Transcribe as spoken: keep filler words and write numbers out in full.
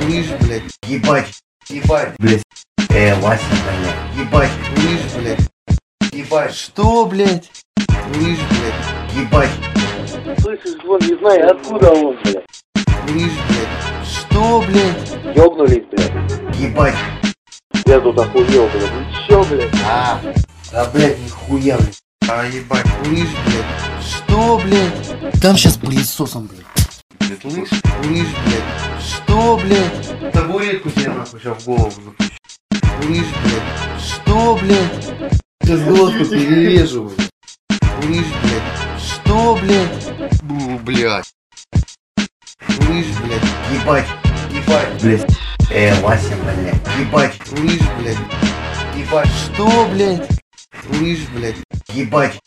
Слышь, блядь, ебать, ебать, блядь, э, Вася, блядь, ебать, слышь, блядь, ебать, что, блядь, слышь, блядь, ебать, Слышишь, звон, не знаю, откуда он, блядь. слышь, блядь, что, блядь, Ёбнулись, блядь. ебать, Я тут охуел, блядь. Ну чё, блядь? а, да, блядь, нихуя, блядь, а, ебать, слышь, блядь, что, блядь, Там сейчас пылесосом, блядь. слышь, слышь, блядь, что, блядь, табуретку себе нахуй сейчас в голову запущу, слышь, блядь, что, блядь, сейчас глотку перережу, блядь, слышь, блядь, что, блядь, бу, блядь, слышь, блядь, ебать, ебать, блядь, э, Вася, блядь, ебать, слышь, блядь, ебать, что, блядь, слышь, блядь, ебать.